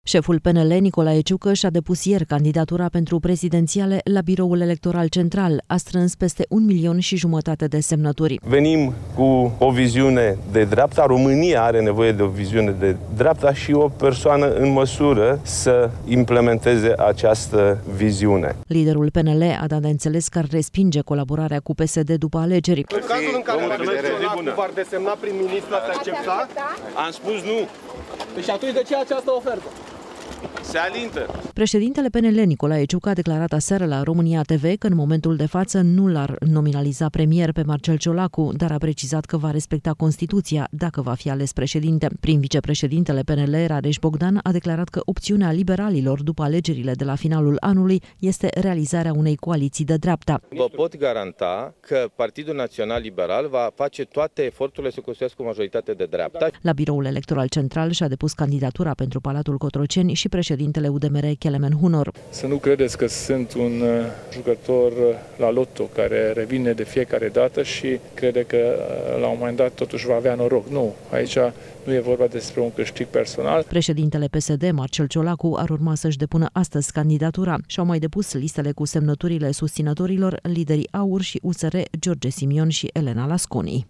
Șeful PNL, Nicolae Ciucă, și-a depus ieri candidatura pentru prezidențiale la Biroul Electoral Central. A strâns peste 1,5 milion de semnături. Venim cu o viziune de dreapta. România are nevoie de o viziune de dreapta și o persoană în măsură să implementeze această viziune. Liderul PNL a dat de înțeles că ar respinge colaborarea cu PSD după alegeri. În cazul în care v-ar desemna prim-ministru, ați accepta? Am spus nu. Deci atunci de ce această ofertă? Se alintă. Președintele PNL, Nicolae Ciucă, a declarat aseară la România TV că în momentul de față nu l-ar nominaliza premier pe Marcel Ciolacu, dar a precizat că va respecta Constituția dacă va fi ales președinte. Prin vicepreședintele PNL, Rareș Bogdan, a declarat că opțiunea liberalilor după alegerile de la finalul anului este realizarea unei coaliții de dreapta. Vă pot garanta că Partidul Național Liberal va face toate eforturile să construiască o majoritate de dreapta. La Biroul Electoral Central și-a depus candidatura pentru Palatul Cotroceni și președintele UDMR, Kelemen Hunor. Să nu credeți că sunt un jucător la loto care revine de fiecare dată și crede că la un moment dat totuși va avea noroc. Nu, aici nu e vorba despre un câștig personal. Președintele PSD, Marcel Ciolacu, ar urma să-și depună astăzi candidatura și au mai depus listele cu semnăturile susținătorilor liderii AUR și USR, George Simion și Elena Lasconi.